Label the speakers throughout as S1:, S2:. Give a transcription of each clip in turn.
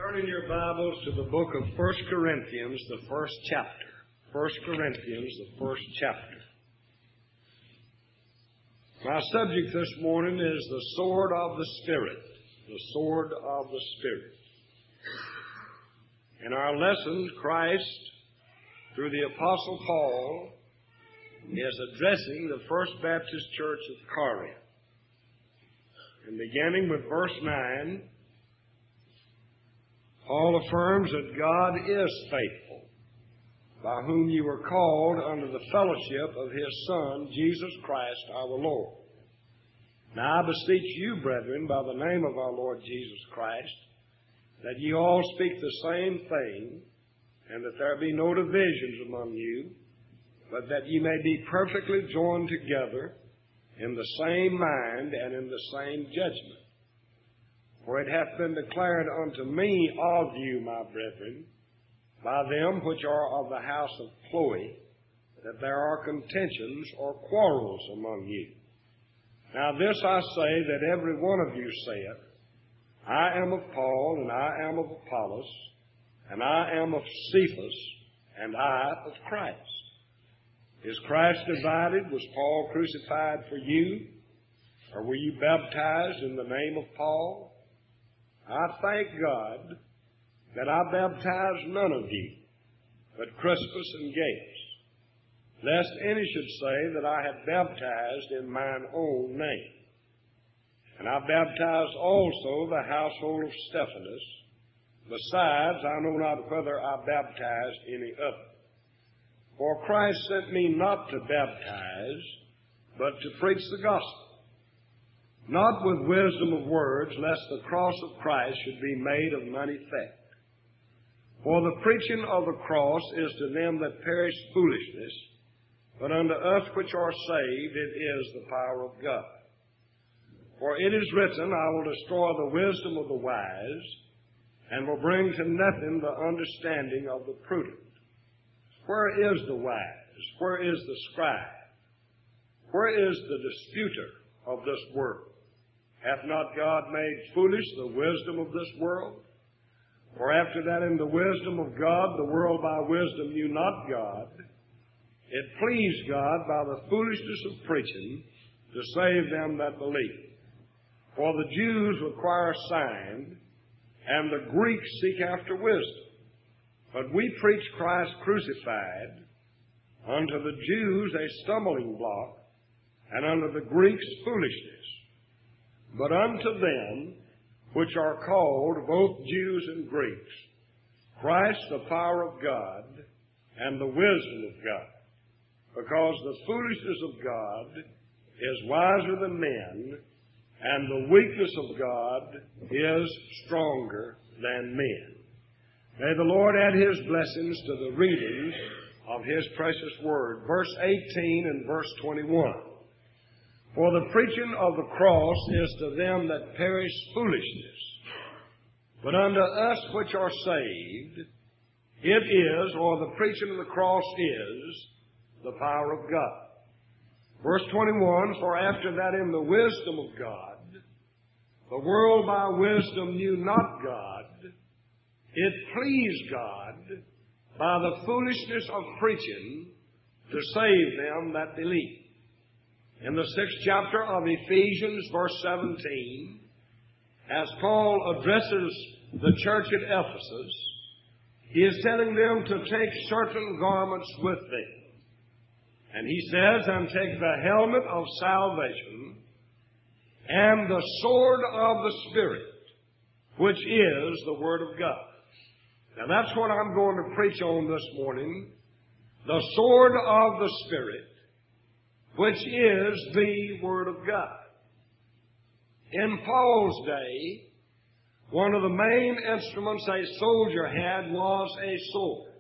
S1: Turn in your Bibles to the book of 1 Corinthians, the first chapter. 1 Corinthians, the first chapter. My subject this morning is the sword of the Spirit. The sword of the Spirit. In our lesson, Christ, through the Apostle Paul, is addressing the First Baptist Church of Corinth. And beginning with verse 9, Paul affirms that God is faithful, by whom you were called under the fellowship of His Son, Jesus Christ our Lord. Now I beseech you, brethren, by the name of our Lord Jesus Christ, that ye all speak the same thing, and that there be no divisions among you, but that ye may be perfectly joined together in the same mind and in the same judgment. For it hath been declared unto me of you, my brethren, by them which are of the house of Chloe, that there are contentions or quarrels among you. Now this I say, that every one of you saith, I am of Paul, and I am of Apollos, and I am of Cephas, and I of Christ. Is Christ divided? Was Paul crucified for you? Or were you baptized in the name of Paul? I thank God that I baptized none of you, but Crispus and Gaius, lest any should say that I had baptized in mine own name. And I baptized also the household of Stephanas. Besides, I know not whether I baptized any other. For Christ sent me not to baptize, but to preach the gospel, not with wisdom of words, lest the cross of Christ should be made of none effect. For the preaching of the cross is to them that perish foolishness, but unto us which are saved it is the power of God. For it is written, I will destroy the wisdom of the wise, and will bring to nothing the understanding of the prudent. Where is the wise? Where is the scribe? Where is the disputer of this world? Hath not God made foolish the wisdom of this world? For after that in the wisdom of God, the world by wisdom knew not God, it pleased God by the foolishness of preaching to save them that believe. For the Jews require a sign, and the Greeks seek after wisdom. But we preach Christ crucified, unto the Jews a stumbling block, and unto the Greeks foolishness. But unto them which are called, both Jews and Greeks, Christ the power of God and the wisdom of God. Because the foolishness of God is wiser than men, and the weakness of God is stronger than men. May the Lord add His blessings to the reading of His precious word. Verse 18 and verse 21. For the preaching of the cross is to them that perish foolishness, but unto us which are saved, it is, or the preaching of the cross is, the power of God. Verse 21, for after that in the wisdom of God, the world by wisdom knew not God, it pleased God by the foolishness of preaching to save them that believe. In the 6th chapter of Ephesians, verse 17, as Paul addresses the church at Ephesus, he is telling them to take certain garments with them. And he says, and take the helmet of salvation and the sword of the Spirit, which is the Word of God. Now that's what I'm going to preach on this morning, the sword of the Spirit, which is the Word of God. In Paul's day, one of the main instruments a soldier had was a sword.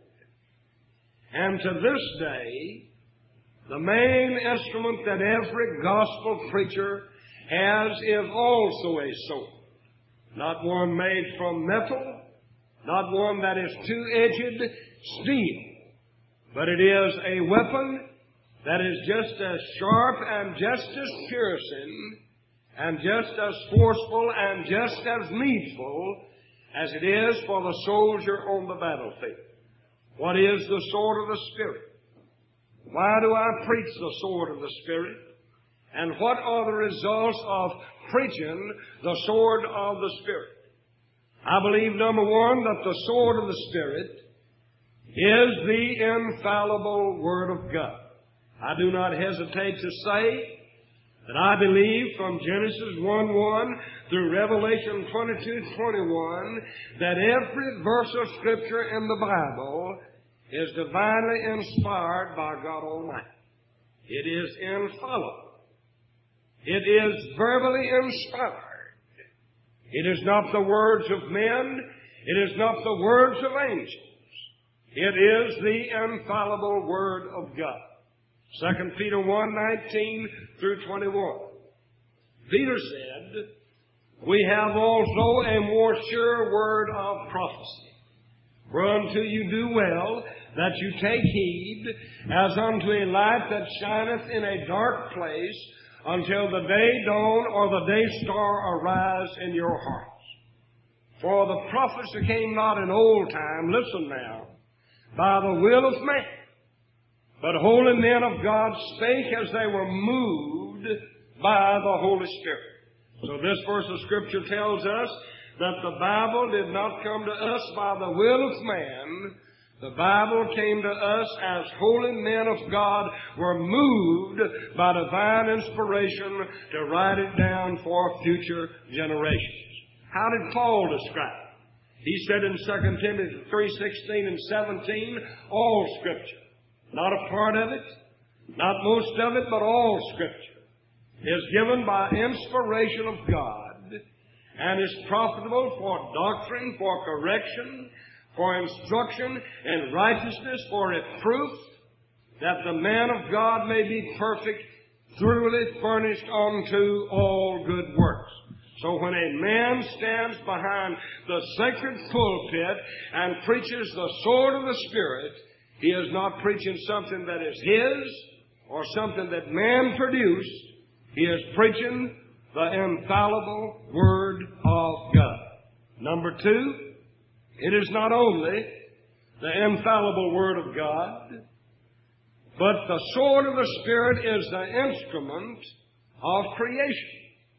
S1: And to this day, the main instrument that every gospel preacher has is also a sword. Not one made from metal, not one that is two-edged steel, but it is a weapon that is just as sharp and just as piercing and just as forceful and just as needful as it is for the soldier on the battlefield. What is the sword of the Spirit? Why do I preach the sword of the Spirit? And what are the results of preaching the sword of the Spirit? I believe, number one, that the sword of the Spirit is the infallible Word of God. I do not hesitate to say that I believe from Genesis 1:1 through Revelation 22:21 that every verse of Scripture in the Bible is divinely inspired by God Almighty. It is infallible. It is verbally inspired. It is not the words of men. It is not the words of angels. It is the infallible Word of God. 2 Peter 1:19 through 21. Peter said, we have also a more sure word of prophecy, whereunto you do well that you take heed, as unto a light that shineth in a dark place, until the day dawn or the day star arise in your hearts. For the prophecy came not in old time, listen now, by the will of man, but holy men of God spake as they were moved by the Holy Spirit. So this verse of Scripture tells us that the Bible did not come to us by the will of man. The Bible came to us as holy men of God were moved by divine inspiration to write it down for future generations. How did Paul describe it? He said in 2 Timothy 3:16 and 17, all Scripture, not a part of it, not most of it, but all Scripture, is given by inspiration of God and is profitable for doctrine, for correction, for instruction in righteousness, for reproof, that the man of God may be perfect, thoroughly furnished unto all good works. So when a man stands behind the sacred pulpit and preaches the sword of the Spirit, he is not preaching something that is his or something that man produced. He is preaching the infallible Word of God. Number two, it is not only the infallible Word of God, but the sword of the Spirit is the instrument of creation.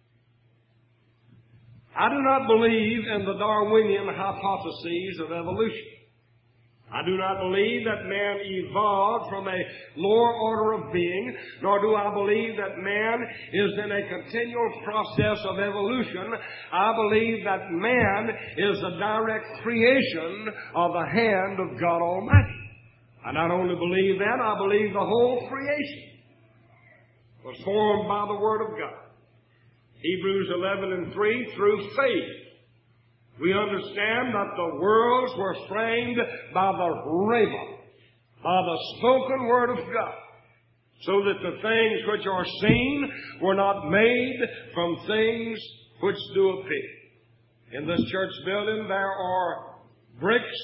S1: I do not believe in the Darwinian hypotheses of evolution. I do not believe that man evolved from a lower order of being, nor do I believe that man is in a continual process of evolution. I believe that man is a direct creation of the hand of God Almighty. I not only believe that, I believe the whole creation was formed by the Word of God. Hebrews 11:3, through faith, we understand that the worlds were framed by the Rhema, by the spoken Word of God, so that the things which are seen were not made from things which do appear. In this church building there are bricks,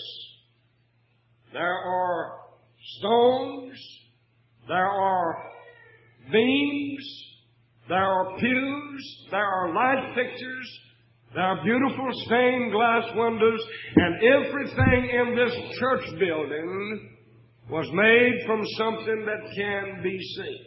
S1: there are stones, there are beams, there are pews, there are light fixtures, there are beautiful stained glass windows, and everything in this church building was made from something that can be seen.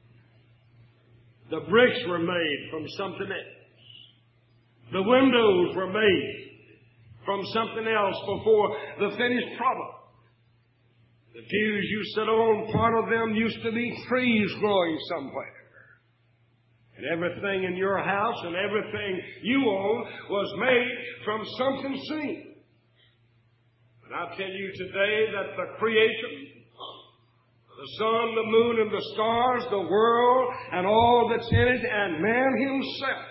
S1: The bricks were made from something else. The windows were made from something else before the finished product. The pews you sit on, part of them used to be trees growing somewhere. And everything in your house and everything you own was made from something seen. And I tell you today that the creation, the sun, the moon, and the stars, the world, and all that's in it, and man himself,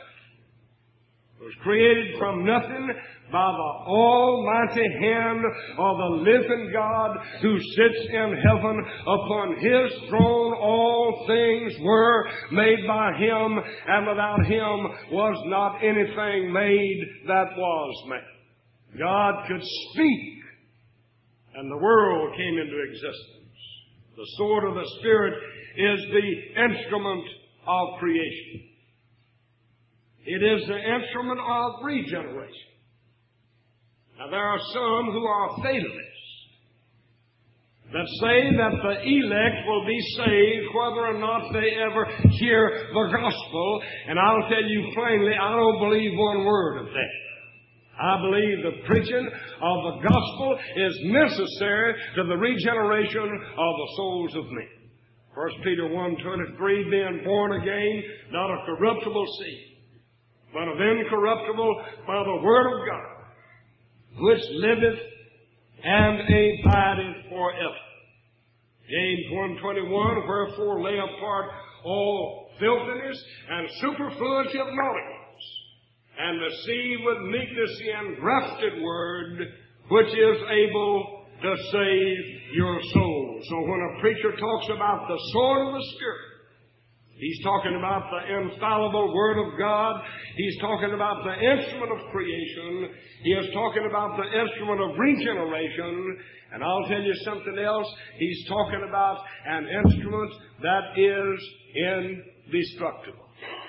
S1: was created from nothing by the almighty hand of the living God who sits in heaven. Upon His throne all things were made by Him, and without Him was not anything made that was made. God could speak, and the world came into existence. The sword of the Spirit is the instrument of creation. It is the instrument of regeneration. Now, there are some who are fatalists that say that the elect will be saved whether or not they ever hear the gospel. And I'll tell you plainly, I don't believe one word of that. I believe the preaching of the gospel is necessary to the regeneration of the souls of men. 1 Peter 1:23, being born again, not of corruptible seed, but of incorruptible by the word of God, which liveth and abideth forever. James 1:21, wherefore lay apart all filthiness and superfluity of naughtiness, and receive with meekness the engrafted word, which is able to save your soul. So when a preacher talks about the sword of the Spirit, he's talking about the infallible Word of God. He's talking about the instrument of creation. He is talking about the instrument of regeneration. And I'll tell you something else. He's talking about an instrument that is indestructible.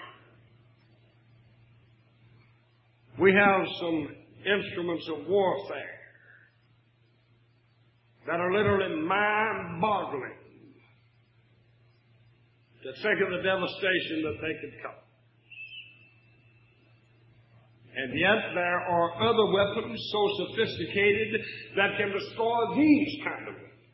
S1: We have some instruments of warfare that are literally mind-boggling to think of the devastation that they could cause. And yet there are other weapons so sophisticated that can destroy these kind of weapons.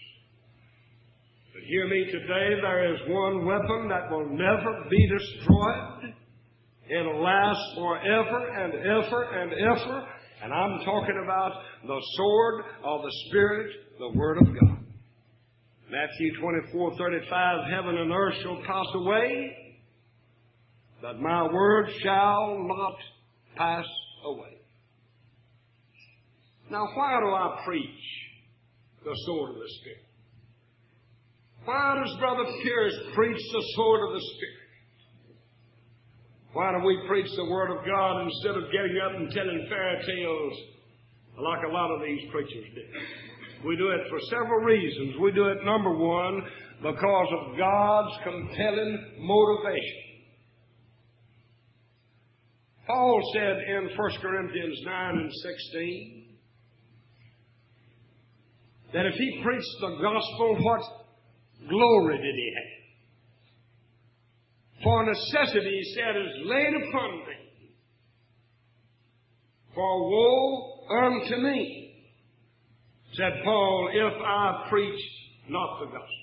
S1: But hear me today, there is one weapon that will never be destroyed. It'll last forever and ever and ever. And I'm talking about the sword of the Spirit, the Word of God. Matthew 24:35, heaven and earth shall pass away, but my word shall not pass away. Now, why do I preach the sword of the Spirit? Why does Brother Pierce preach the sword of the Spirit? Why do we preach the Word of God instead of getting up and telling fairy tales like a lot of these preachers do? We do it for several reasons. We do it, number one, because of God's compelling motivation. Paul said in 1 Corinthians 9:16 that if he preached the gospel, what glory did he have? For necessity, he said, is laid upon me. For woe unto me, said Paul, if I preach not the gospel.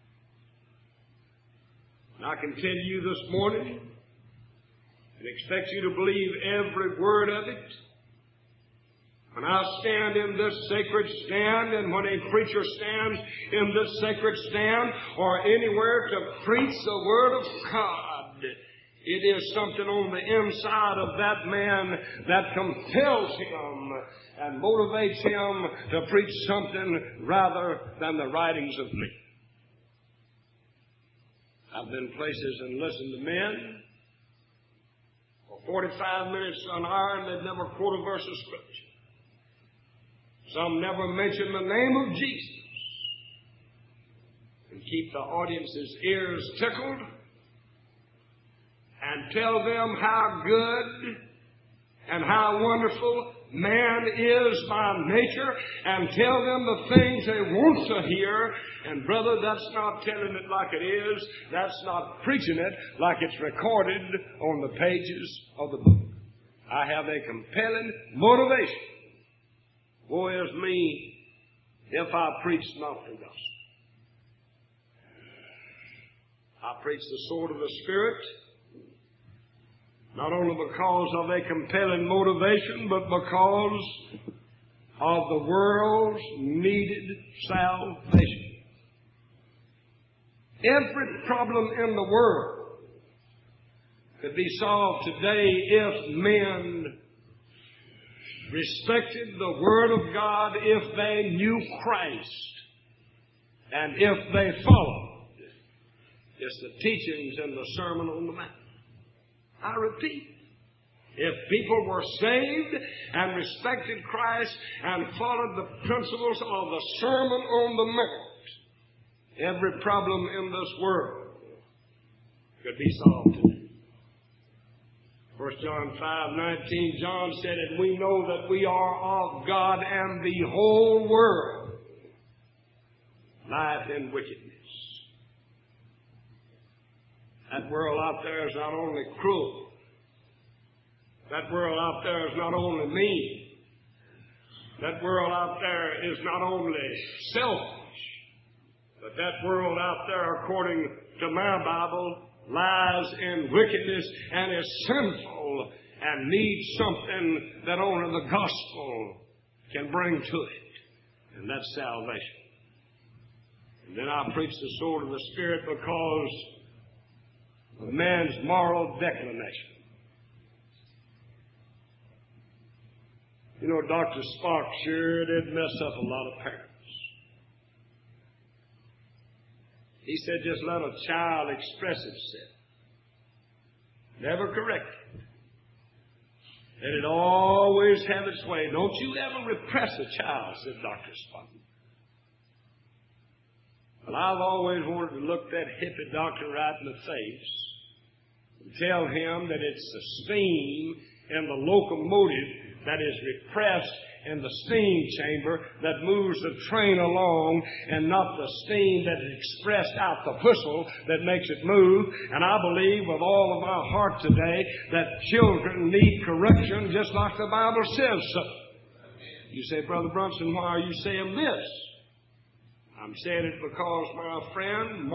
S1: And I can tell you this morning, and expect you to believe every word of it, when I stand in this sacred stand, and when a preacher stands in this sacred stand, or anywhere to preach the Word of God, it is something on the inside of that man that compels him and motivates him to preach something rather than the writings of men. I've been places and listened to men for 45 minutes to an hour, and they've never quoted a verse of Scripture. Some never mention the name of Jesus, and keep the audience's ears tickled and tell them how good and how wonderful man is by nature, and tell them the things they want to hear. And brother, that's not telling it like it is. That's not preaching it like it's recorded on the pages of the book. I have a compelling motivation. Woe is me if I preach not the gospel. I preach the sword of the Spirit, not only because of a compelling motivation, but because of the world's needed salvation. Every problem in the world could be solved today if men respected the Word of God, if they knew Christ, and if they followed just the teachings in the Sermon on the Mount. I repeat, if people were saved and respected Christ and followed the principles of the Sermon on the Mount, every problem in this world could be solved today. 1 John 5:19, John said, and we know that we are of God, and the whole world lieth in wickedness. That world out there is not only cruel. That world out there is not only mean. That world out there is not only selfish, but that world out there, according to my Bible, lies in wickedness and is sinful and needs something that only the gospel can bring to it, and that's salvation. And then I preach the sword of the Spirit because of man's moral declination. You know, Dr. Spock sure did mess up a lot of parents. He said, just let a child express itself. Never correct it. Let it always have its way. Don't you ever repress a child, said Dr. Spock. Well, I've always wanted to look that hippie doctor right in the face and tell him that it's the steam in the locomotive that is repressed in the steam chamber that moves the train along, and not the steam that is expressed out the whistle that makes it move. And I believe with all of my heart today that children need correction just like the Bible says so. You say, Brother Brunson, why are you saying this? I'm saying it because, my friend,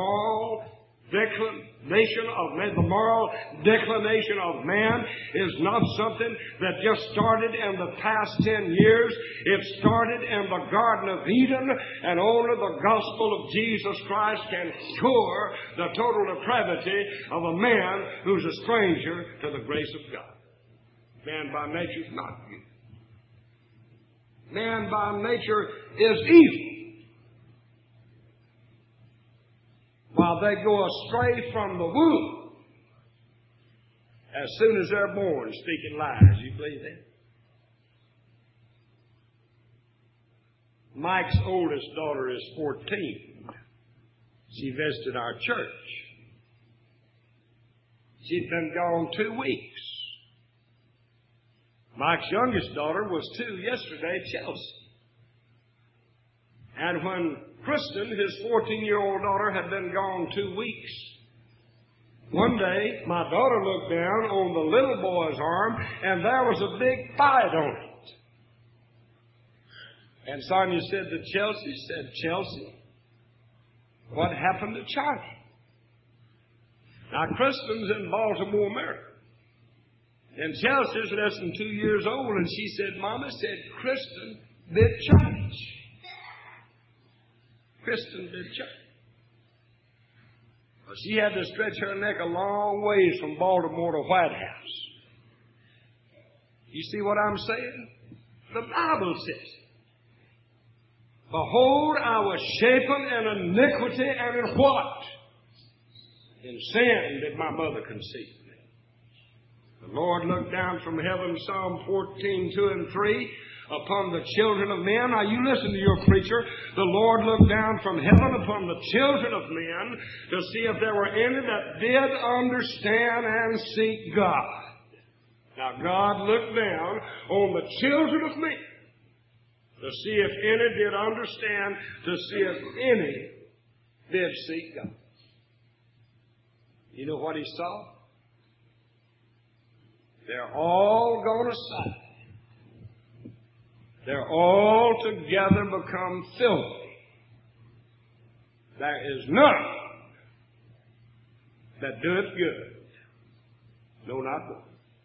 S1: the moral declination of man is not something that just started in the past 10 years. It started in the Garden of Eden, and only the gospel of Jesus Christ can cure the total depravity of a man who's a stranger to the grace of God. Man by nature is not good. Man by nature is evil. While they go astray from the womb, as soon as they're born, speaking lies. You believe that? Mike's oldest daughter is 14. She visited our church. She'd been gone 2 weeks. Mike's youngest daughter was 2 yesterday, Chelsea. And when Kristen, his 14-year-old daughter, had been gone 2 weeks, one day my daughter looked down on the little boy's arm, and there was a big bite on it. And Sonia said to Chelsea, what happened to Charlie? Now, Kristen's in Baltimore, Maryland. And Chelsea's less than 2 years old, and she said, Mama said, Kristen bit Charlie. Kristen bit Charlie. Well, she had to stretch her neck a long ways from Baltimore to White House. You see what I'm saying? The Bible says, behold, I was shapen in iniquity, and in what? In sin did my mother conceive me. The Lord looked down from heaven, Psalm 14, 2 and 3, upon the children of men. Now you listen to your preacher. The Lord looked down from heaven upon the children of men to see if there were any that did understand and seek God. Now God looked down on the children of men to see if any did understand, to see if any did seek God. You know what he saw? They're all gone aside. They're all together become filthy. There is none that doeth good. No, not one.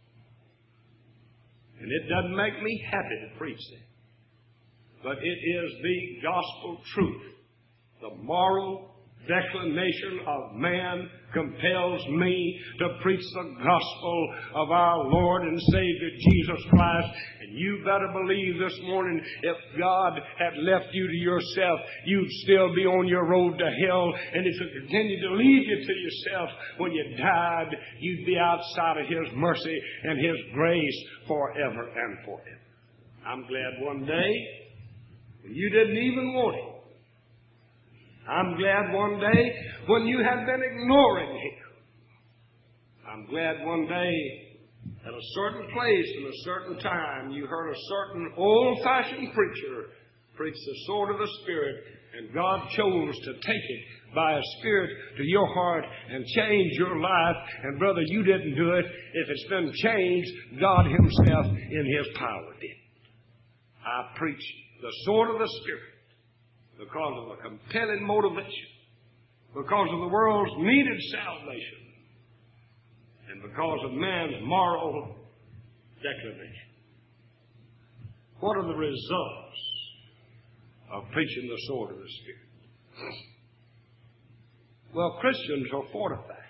S1: And it doesn't make me happy to preach that. But it is the gospel truth. The moral declination of man compels me to preach the gospel of our Lord and Savior Jesus Christ. And you better believe this morning, if God had left you to yourself, you'd still be on your road to hell. And if He continued to leave you to yourself when you died, you'd be outside of His mercy and His grace forever and forever. I'm glad one day you didn't even want Him. I'm glad one day when you had been ignoring Him. I'm glad one day At a certain place and a certain time, you heard a certain old-fashioned preacher preach the sword of the Spirit, and God chose to take it by a Spirit to your heart and change your life. And brother, you didn't do it. If it's been changed, God Himself in His power did. I preach the sword of the Spirit because of a compelling motivation, because of the world's needed salvation, and because of man's moral declination. What are the results of preaching the sword of the Spirit? Well, Christians are fortified.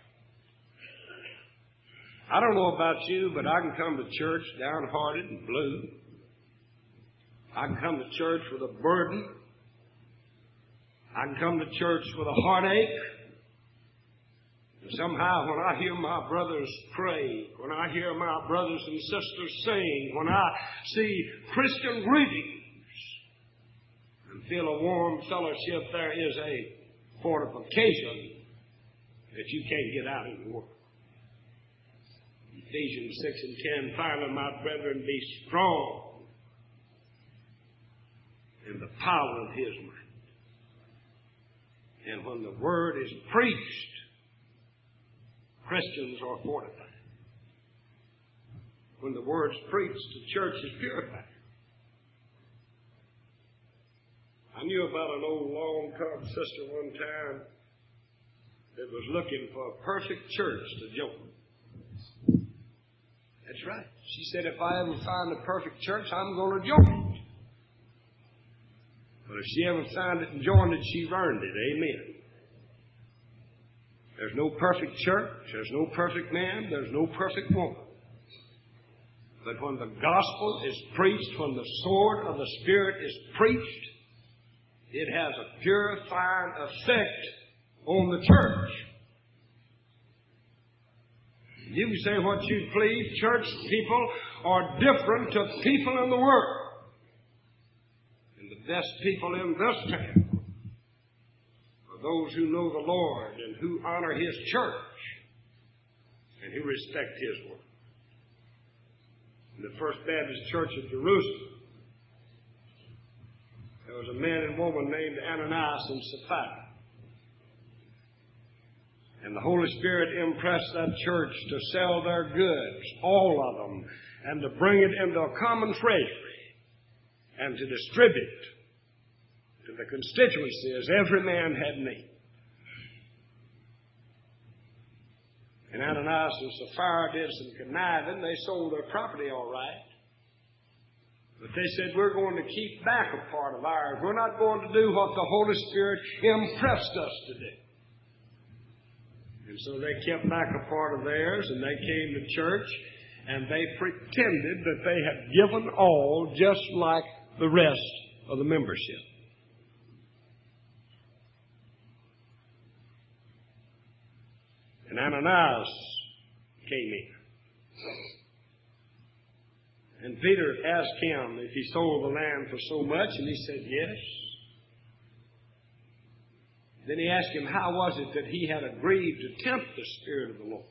S1: I don't know about you, but I can come to church downhearted and blue. I can come to church with a burden. I can come to church with a heartache. And somehow when I hear my brothers pray, when I hear my brothers and sisters sing, when I see Christian greetings and feel a warm fellowship, there is a fortification that you can't get out in the world. Ephesians 6 and 10, finally, my brethren, be strong in the power of His might. And when the Word is preached, Christians are fortified. When the Word's preached, the church is purified. I knew about an old long-term sister one time that was looking for a perfect church to join. That's right. She said, if I ever find a perfect church, I'm going to join it. But if she ever found it and joined it, she's earned it. Amen. There's no perfect church. There's no perfect man. There's no perfect woman. But when the gospel is preached, when the sword of the Spirit is preached, it has a purifying effect on the church. You can say what you please. Church people are different to people in the world. And the best people in this town are those who know the Lord and who honor His church and who respect His word. In the First Baptist Church of Jerusalem, there was a man and woman named Ananias and Sapphira. And the Holy Spirit impressed that church to sell their goods, all of them, and to bring it into a common treasury and to distribute to the constituencies every man had need. And Ananias and Sapphira did some conniving. They sold their property all right. But they said, we're going to keep back a part of ours. We're not going to do what the Holy Spirit impressed us to do. And so they kept back a part of theirs, and they came to church, and they pretended that they had given all just like the rest of the membership. And Ananias came in. And Peter asked him if he sold the land for so much, and he said yes. Then he asked him how was it that he had agreed to tempt the Spirit of the Lord.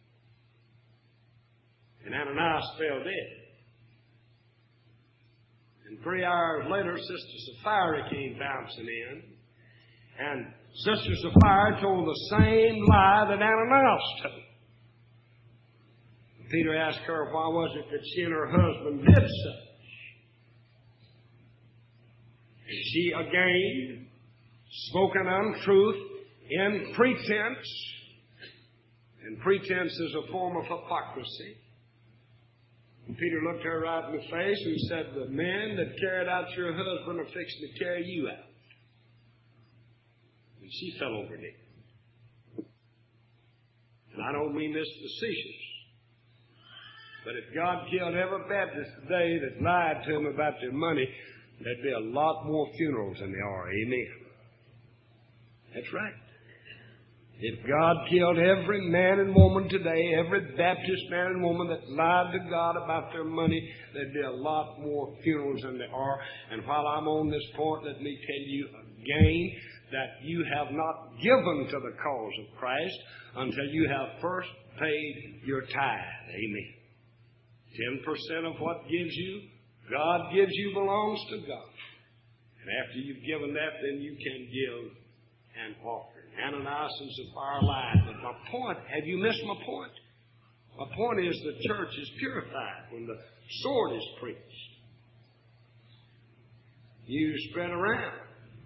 S1: And Ananias fell dead. And 3 hours later, Sister Sapphira came bouncing in. And Sister Sapphira told the same lie that Ananias told. Peter asked her why was it that she and her husband did such. And she again spoke an untruth in pretense. And pretense is a form of hypocrisy. And Peter looked her right in the face and said, the men that carried out your husband are fixing to carry you out. And she fell over dead. And I don't mean this facetious. But if God killed every Baptist today that lied to them about their money, there'd be a lot more funerals than there are. Amen. That's right. If God killed every man and woman today, every Baptist man and woman that lied to God about their money, there'd be a lot more funerals than there are. And while I'm on this point, let me tell you again that you have not given to the cause of Christ until you have first paid your tithe. Amen. 10% of what God gives you belongs to God. And after you've given that, then you can give an offering. Ananias and Sapphira lied. But my point, have you missed my point? My point is the church is purified when the sword is preached. You spread around.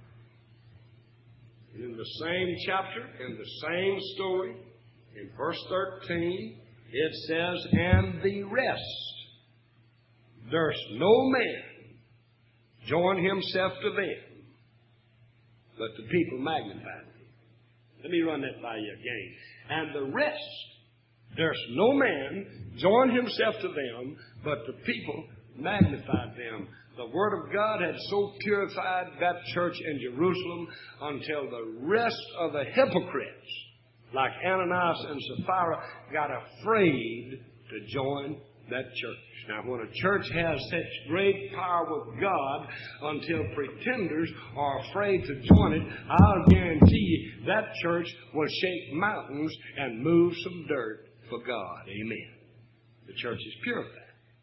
S1: In the same chapter, in the same story, in verse 13, it says, and the rest durst no man join himself to them, but the people magnified them. Let me run that by you again. And the rest durst no man join himself to them, but the people magnified them. The Word of God had so purified that church in Jerusalem until the rest of the hypocrites, like Ananias and Sapphira, got afraid to join that church. Now, when a church has such great power with God until pretenders are afraid to join it, I'll guarantee you that church will shake mountains and move some dirt for God. Amen. The church is purified.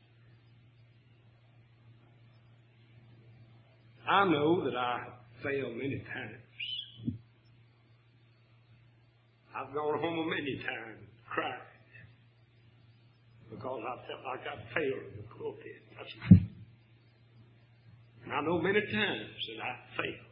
S1: I know that I fail many times. I've gone home many times cried because I felt like I failed in the pulpit. That's right. And I know many times that I failed.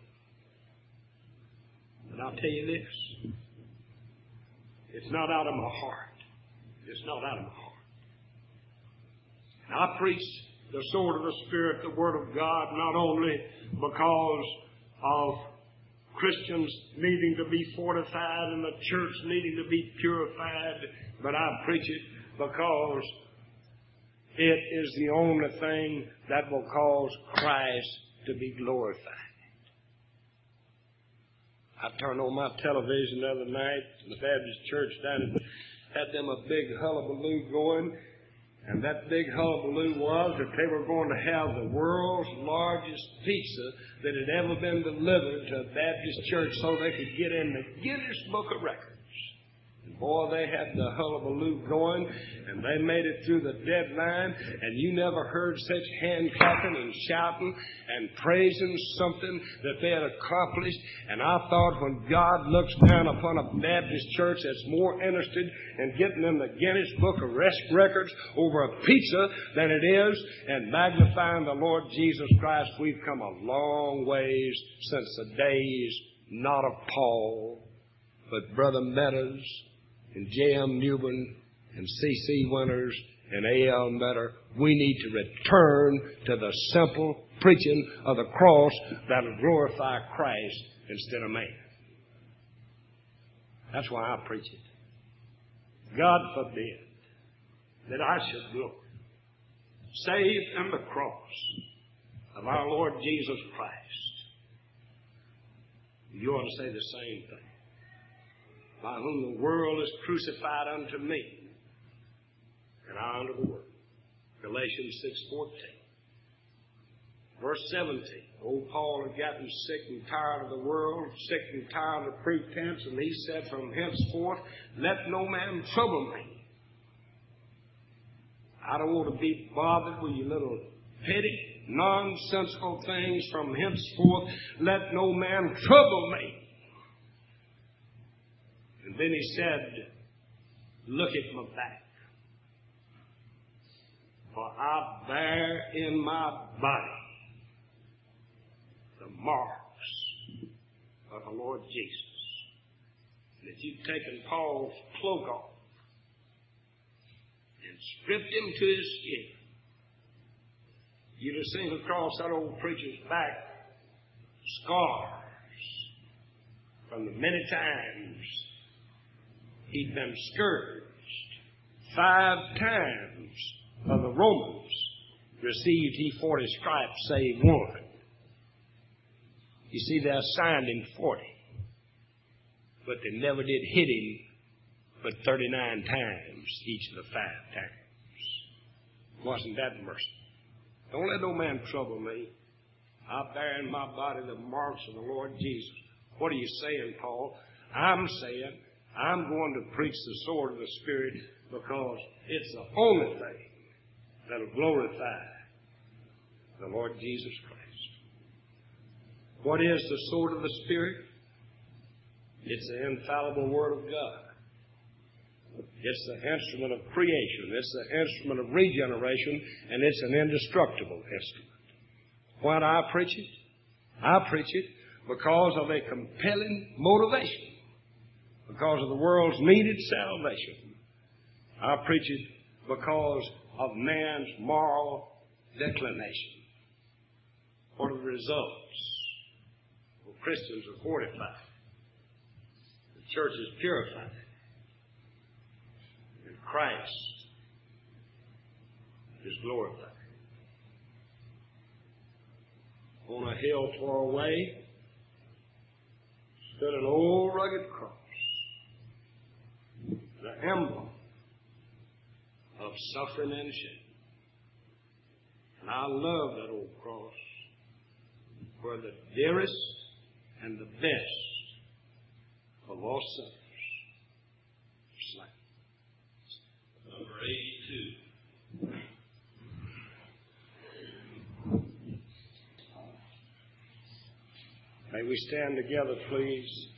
S1: But I'll tell you this. It's not out of my heart. It's not out of my heart. And I preach the sword of the Spirit, the Word of God, not only because of Christians needing to be fortified and the church needing to be purified, but I preach it because it is the only thing that will cause Christ to be glorified. I turned on my television the other night, the Baptist church down had them a big hullabaloo going. And that big hullabaloo was that they were going to have the world's largest pizza that had ever been delivered to a Baptist church so they could get in the Guinness Book of Records. And boy, they had the hullabaloo going, and they made it through the deadline, and you never heard such hand clapping and shouting and praising something that they had accomplished. And I thought, when God looks down upon a Baptist church that's more interested in getting in the Guinness Book of Records over a pizza than it is in magnifying the Lord Jesus Christ, we've come a long ways since the days not of Paul, but Brother Meadows and J.M. Newman and C.C. Winters and A.L. Metter. We need to return to the simple preaching of the cross that will glorify Christ instead of man. That's why I preach it. God forbid that I should glory save in the cross of our Lord Jesus Christ. You ought to say the same thing. By whom the world is crucified unto me, and I unto the world. Galatians 6:14. Verse 17. Old Paul had gotten sick and tired of the world, sick and tired of pretense, and he said, from henceforth, let no man trouble me. I don't want to be bothered with your little petty, nonsensical things. From henceforth, let no man trouble me. And then he said, look at my back. For I bear in my body the marks of the Lord Jesus. And if you'd taken Paul's cloak off and stripped him to his skin, you'd have seen across that old preacher's back scars from the many times he'd been scourged. 5 times of the Romans received he 40 stripes, save one. You see, they assigned him 40, but they never did hit him but 39 times each of the 5 times. Wasn't that mercy? Don't let no man trouble me. I bear in my body the marks of the Lord Jesus. What are you saying, Paul? I'm saying I'm going to preach the sword of the Spirit because it's the only thing that'll glorify the Lord Jesus Christ. What is the sword of the Spirit? It's the infallible Word of God. It's the instrument of creation. It's the instrument of regeneration, and it's an indestructible instrument. Why do I preach it? I preach it because of a compelling motivation, because of the world's needed salvation. I preach it because of man's moral declination. What are the results? Well, Christians are fortified. The church is purified. And Christ is glorified. On a hill far away stood an old rugged cross, the emblem of suffering and shame. And I love that old cross, where the dearest and the best of all sinners are slain. Number 82. May we stand together, please.